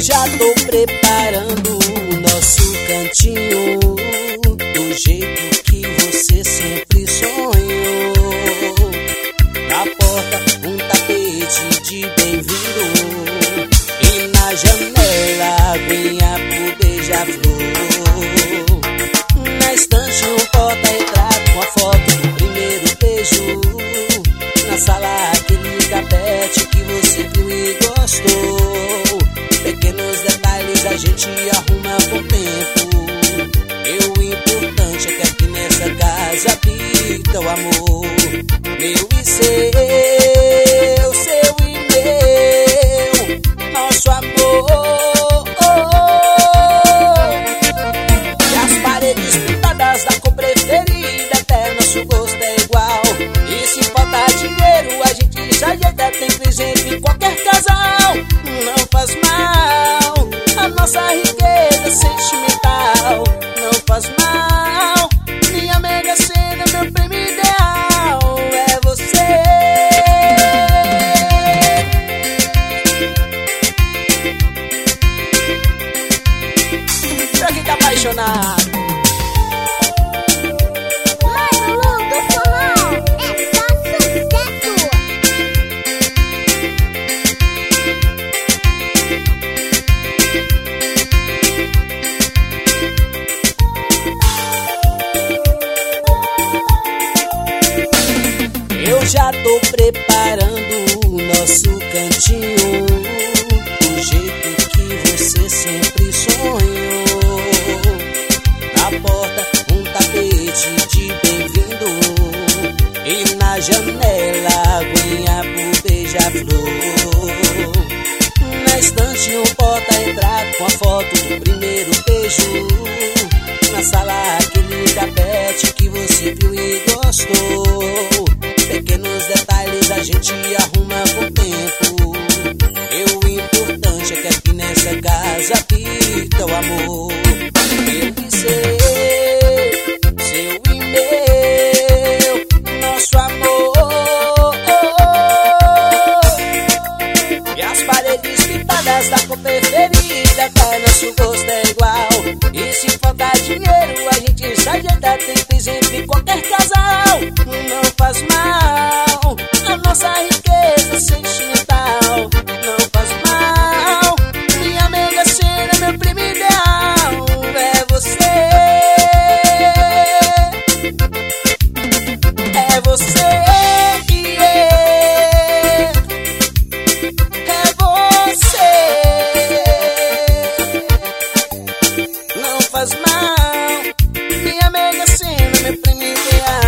já tô preparando o nosso cantinho do jeito que você sempre sonhou. Na porta um tapete de bem-vindo e na janela aguinha pro beija-flor. Na estante um porta-retrato com a foto do primeiro beijo. Na sala aquele tapete que você viu e gostou. Pequenos detalhes a gente arruma com o tempo. E o importante é que aqui nessa casa habita o amor. Meu e seu e meu, nosso amor. E as paredes pintadas da cor preferida, até nosso gosto é igual. E se faltar dinheiro a gente já ajeita, tem presente em qualquer casal. Não faz mal, a nossa riqueza sentimental. Não faz mal, minha mega cena, meu prêmio ideal é você. Pra quem tá apaixonado, já tô preparando o nosso cantinho do jeito que você sempre sonhou. Na porta um tapete de bem-vindo e na janela aguinha pro beija-flor. Na estante um porta-retrato com a foto do primeiro beijo. Na sala aquele tapete que você viu e gostou. Pequenos detalhes a gente arruma com o tempo. E o importante é que aqui nessa casa habita o amor. Eu e seu e meu, nosso amor. E as paredes pintadas da cor preferida, até nosso gosto é igual. E se faltar dinheiro a gente já ajeita, tem presente em qualquer casal. Não faz mal, a nossa riqueza sentimental. Não faz mal, minha mega cena, meu prêmio ideal é você. É você e é você. Não faz mal, minha mega cena, meu prêmio ideal.